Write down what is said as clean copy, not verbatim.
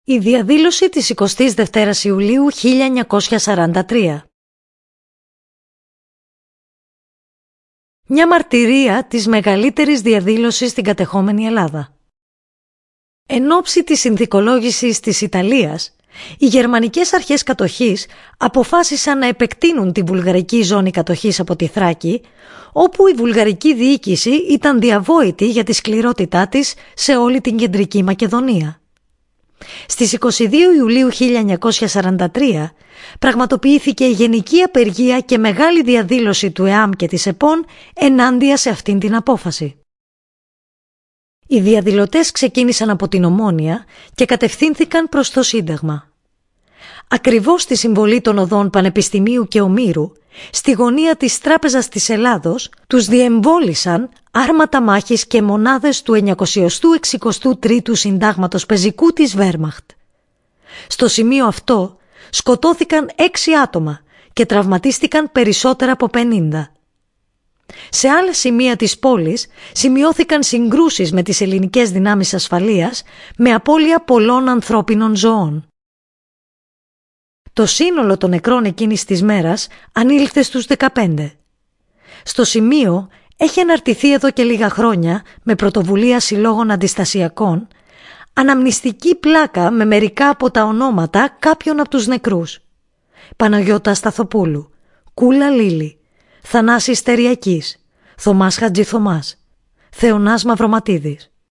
Η διαδήλωση της 22ης Ιουλίου 1943. Μια μαρτυρία της μεγαλύτερης διαδήλωσης στην κατεχόμενη Ελλάδα. Εν ώψη της συνθηκολόγησης της Ιταλίας, οι γερμανικές αρχές κατοχής αποφάσισαν να επεκτείνουν τη βουλγαρική ζώνη κατοχής από τη Θράκη, όπου η βουλγαρική διοίκηση ήταν διαβόητη για τη σκληρότητά της σε όλη την κεντρική Μακεδονία. Στις 22 Ιουλίου 1943 πραγματοποιήθηκε γενική απεργία και μεγάλη διαδήλωση του ΕΑΜ και της ΕΠΟΝ ενάντια σε αυτήν την απόφαση. Οι διαδηλωτές ξεκίνησαν από την Ομόνια και κατευθύνθηκαν προς το Σύνταγμα. Ακριβώς στη συμβολή των οδών Πανεπιστημίου και Ομήρου, στη γωνία της Τράπεζας της Ελλάδος, τους διεμβόλησαν άρματα μάχης και μονάδες του 963ου Συντάγματος Πεζικού της Βέρμαχτ. Στο σημείο αυτό σκοτώθηκαν 6 άτομα και τραυματίστηκαν περισσότερα από 50. Σε άλλα σημεία της πόλης σημειώθηκαν συγκρούσεις με τις ελληνικές δυνάμεις ασφαλείας με απώλεια πολλών ανθρώπινων ζωών. Το σύνολο των νεκρών εκείνης της μέρας ανήλθε στους 15. Στο σημείο έχει αναρτηθεί εδώ και λίγα χρόνια, με πρωτοβουλία συλλόγων αντιστασιακών, αναμνηστική πλάκα με μερικά από τα ονόματα κάποιων από τους νεκρούς. Παναγιώτα Σταθοπούλου, Κούλα Λίλη, Θανάσης Τεριακής, Θωμάς Χατζηθωμάς, Θεωνάς Μαυροματίδης.